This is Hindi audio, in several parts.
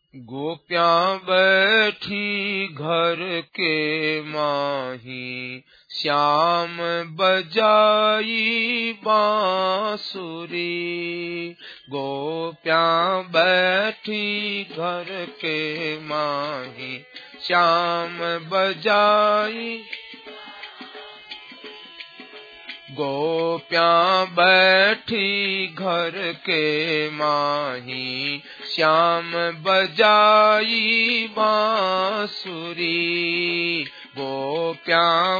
गोपियाँ बैठी घर के माही, श्याम बजाई बांसुरी। गोपियाँ बैठी घर के माही, श्याम बजाई। गोपियाँ बैठी घर के माही, श्याम बजाई बांसुरी। गोपियाँ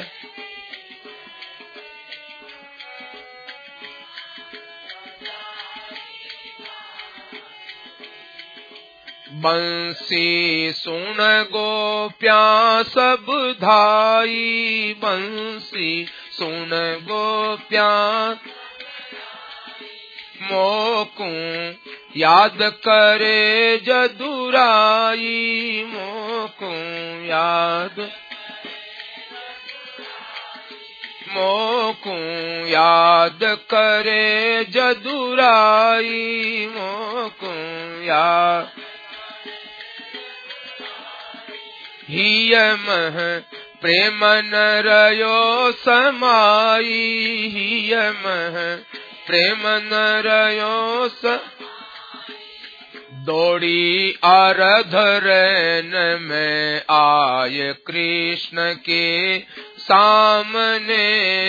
बंसी सुन गोपियाँ सब धाई, बंसी सुन गोपियाँ मोकू याद करे जदुराई। मोकू याद, मोकू याद करे जदुराई। मोकू याद हिय मह प्रेम न रयो समाई। हिय मह प्रेम न रयो दौड़ी आराधरन में आय कृष्ण के सामने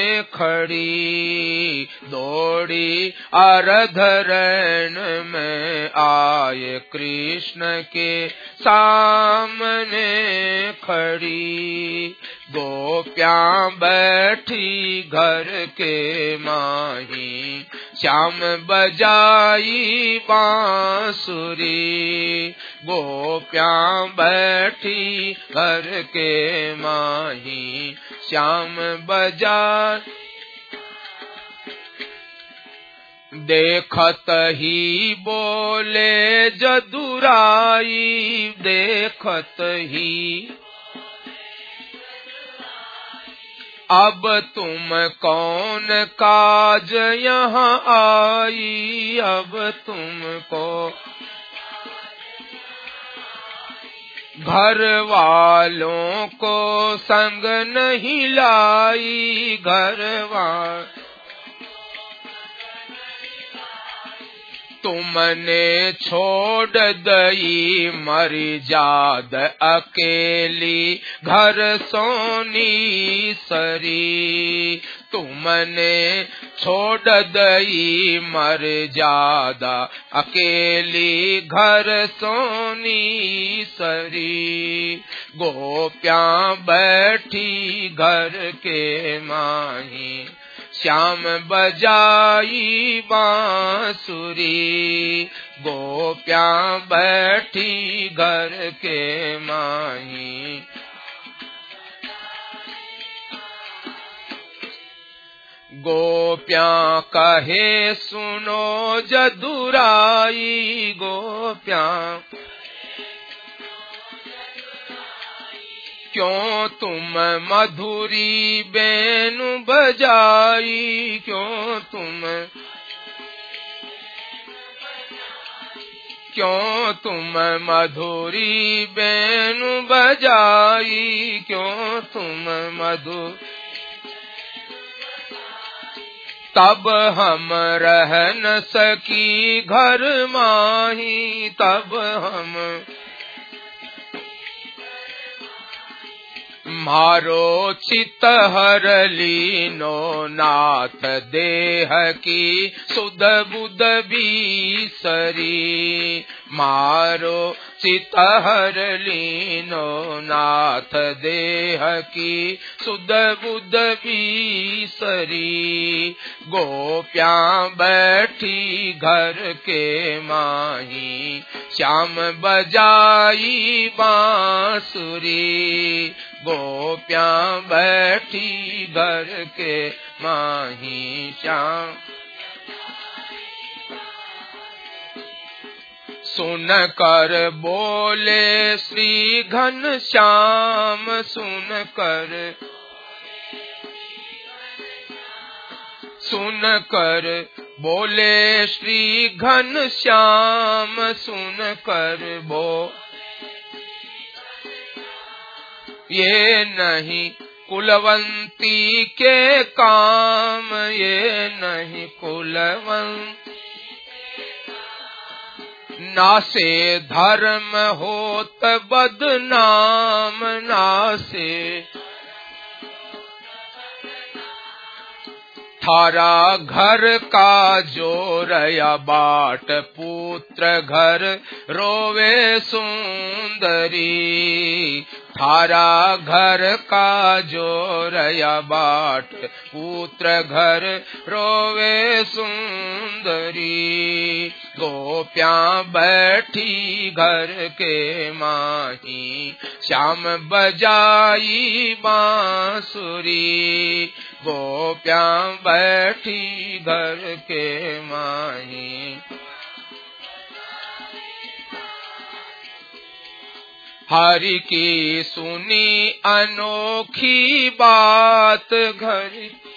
खड़ी। दौड़ी आराधरन में आय कृष्ण के सामने खड़ी। गोपियाँ बैठी घर के माही, श्याम बजाई बांसुरी। गोपियाँ बैठी घर के माही, श्याम बजाई। देखत ही बोले जदुराई, देखत ही अब तुम कौन काज यहाँ आई। अब तुमको घर वालों को संग नहीं लाई। घर वालों तुमने छोड़ दई मरी जाद अकेली, घर सोनी सरी। तुमने छोड़ दई मर जादा अकेली, घर सोनी सरी। गोपियाँ बैठी घर के माही, श्याम बजाई बांसुरी। गोपियाँ बैठी घर के माही, गोपियाँ कहे सुनो जदुराई। गोपियाँ क्यों तुम मधुरी बेनु बजाई। क्यों तुम मधुरी बेनु बजाई। क्यों तुम मधु तब हम रह न सकी घर माही। तब हम मारो चित हर लीनो नाथ देह की सुध बुध बीसरी। मारो चित हर लीनो नाथ देह की सुध बुध बीसरी। गोपियाँ बैठी घर के माही, श्याम बजाई बांसुरी। गोपियाँ बैठी घर के माही, श्याम सुन कर बोले श्री घनश्याम। सुन कर बोले श्री घनश्याम सुन कर बो, ये नहीं कुलवंती के काम, ये नहीं कुलवंती नासे धर्म होत बदनाम, नासे थारा घर का जोरया बाट, पुत्र घर रोवे सुंदरी, थारा घर का जोरया बाट, पुत्र घर रोवे सुंदरी, गोपियां बैठी घर के माही, श्याम बजाई बांसुरी, गोपियां बैठी घर के माही, हरि की सुनी अनोखी बात, घर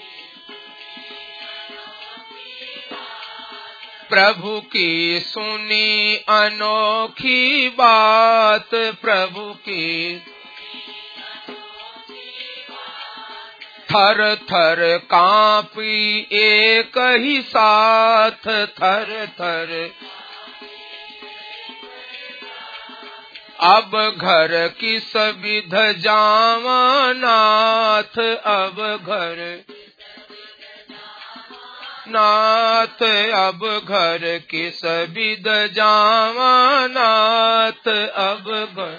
प्रभु की सुनी अनोखी बात, प्रभु की थर थर कांपी एक ही साथ, थर थर अब घर किस विध जावा नाथ, अब घर नाथ, अब घर किस विध जावा नाथ, अब घर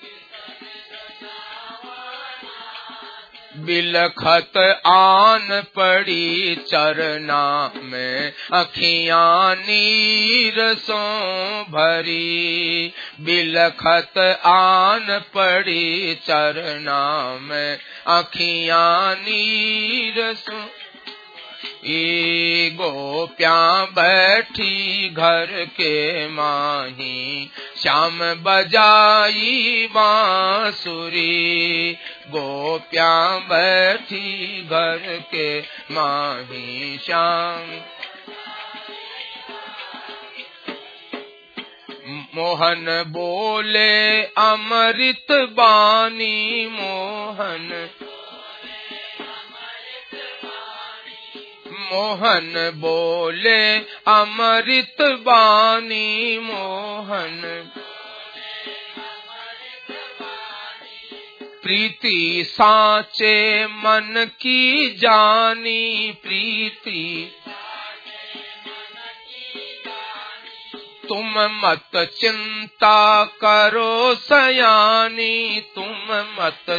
बिलखत आन पड़ी चरना में, अखियां नीर सो भरी, बिलखत आन पड़ी चरना में, अखियां नीर सो, ई गोपियां बैठी घर के माही, श्याम बजाई बांसुरी, गोपियां बैठी घर के माही, श्याम मोहन बोले अमृत बानी, मोहन मोहन बोले अमृत बानी, मोहन प्रीति साचे मन की जानी, प्रीति तुम मत चिंता करो सयानी, तुम मत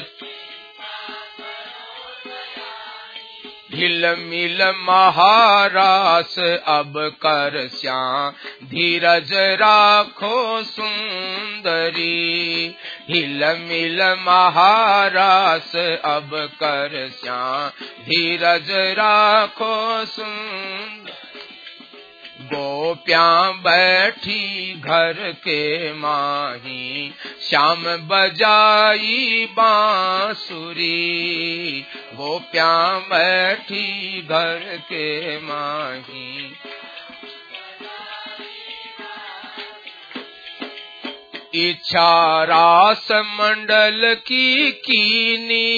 ढिल मिल महारास अब कर श्याम, धीरज राखो सुंदरी, ढिल मिल महारास अब कर श्याम, धीरज राखो सुंदरी, गोपियां बैठी घर के माही, श्याम बजाई बांसुरी, गोपियां बैठी घर के माही, इच्छा रास मंडल की कीनी,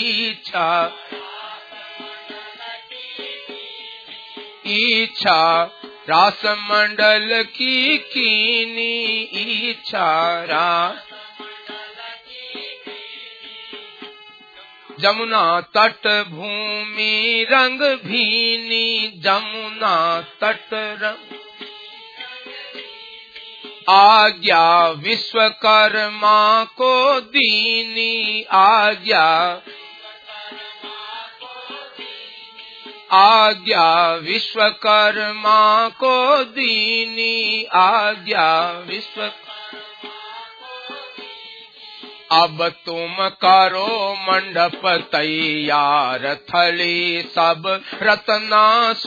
इच्छा रास मंडल की कीनी, इच्छा रास जमुना तट भूमि रंग भीनी, जमुना तट रंग आज्ञा विश्वकर्मा को दीनी, आज्ञा विश्वकर्मा को दीनी, आज्ञा विश्व अब तुम करो मंडप तैयार, थली सब रत्ना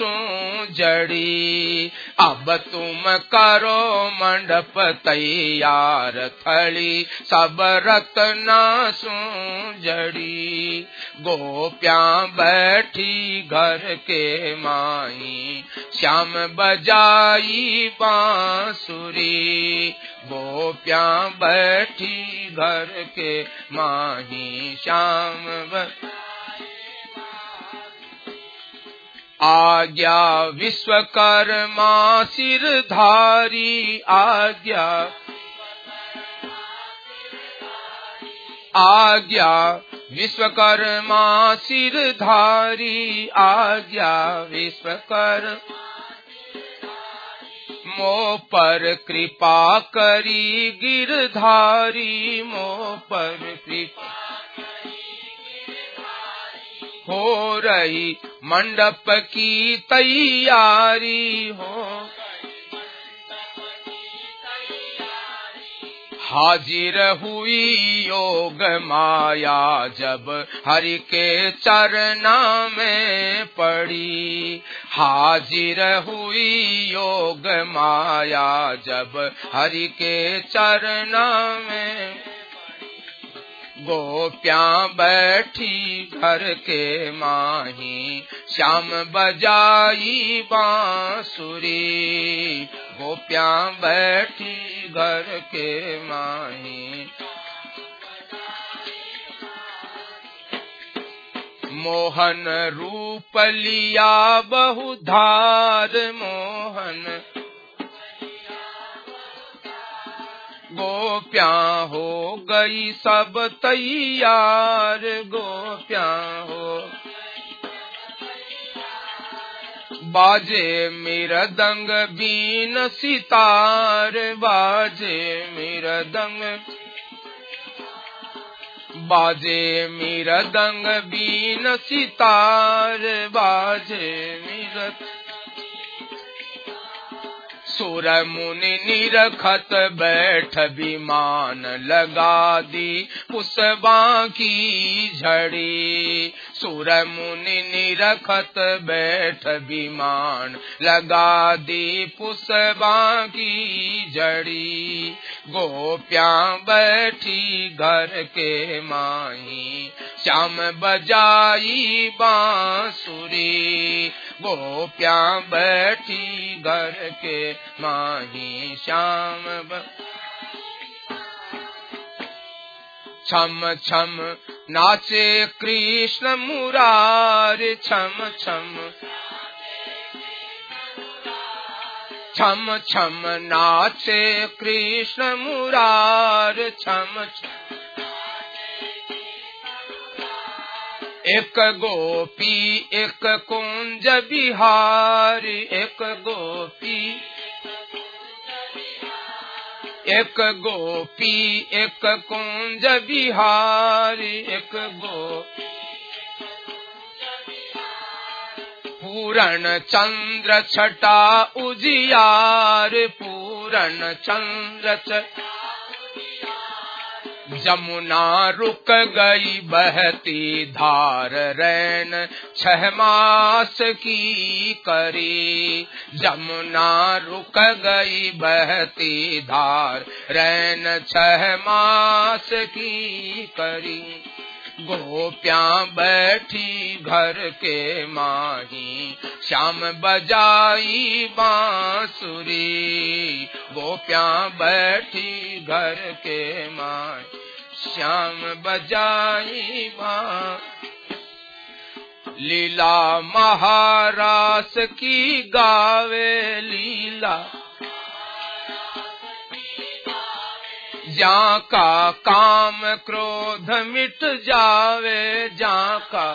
जड़ी। अब तुम करो मंडप तैयार, थली सब रत्ना जड़ी। गोपियां बैठी घर के माई, श्याम बजाई बांसुरी। गोपियां बैठी घर के माही, श्याम आज्ञा विश्वकर्मा सिरधारी। आज्ञा विश्वकर्मा सिरधारी। आज्ञा विश्वकर्मा मोह पर कृपा करी गिरधारी। मोह पर कृपा हो रही मंडप की तैयारी। हो हाजिर हुई योग माया, जब हरि के चरना में पड़ी। हाजिर हुई योग माया, जब हरि के चरना में। गोपियां बैठी घर के माही, श्याम बजाई बांसुरी। गोपियां बैठी घर के माही, मोहन रूप लिया बहुधार। मोहन गोपियां हो गई सब तैयार। गोपियां हो बाजे मृदंग बीन सितार। बाजे मृदंग, बाजे मृदंग बीन सितार। बाजे मृदंग, सुर मुनि निरखत बैठ विमान, लगा दी पुष्पा की झड़ी। सुर मुनि निरखत बैठ विमान, लगा दी पुष्पा की झड़ी। गोपियां बैठी घर के माही, श्याम बजाई बांसुरी। गोपियां बैठी घर के माही, श्याम छम छम नाचे कृष्ण मुरारी। छम छम, छम छम नाचे कृष्ण मुरारी। छम छम एक गोपी एक कुंज बिहारी। एक गोपी एक गोपी एक कुंज बिहारी। एक गोपी पूरण चंद्र छटा उजियार। पूरण चंद्र छटा जमुना रुक गई बहती धार। रैन 6 मास की करी। जमुना रुक गई बहती धार, रैन 6 मास की करी। गोपियां बैठी घर के माही, श्याम बजाई बांसुरी। गोपियां बैठी घर के माही, श्याम बजाई बांसुरी। लीला महारास की गावे लीला, जहाँ का काम क्रोध मिट जावे। जहाँ का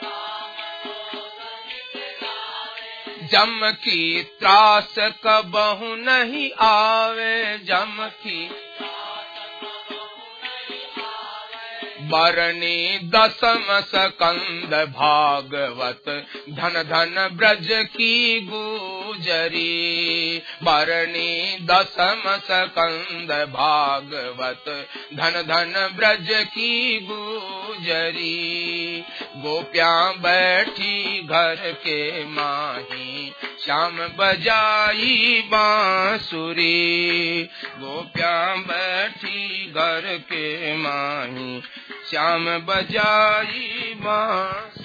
जम की त्रास कबहु नहीं आवे। जम की बरनी दसम स्कंद भागवत धन धन ब्रज की गुजरी। बरनी दसम स्कंद भागवत धन धन ब्रज की गुजरी। गोपियां बैठी घर के माही श्याम बजाई बांसुरी। गोपियां बैठी घर के माही श्याम बजाई बांसुरी।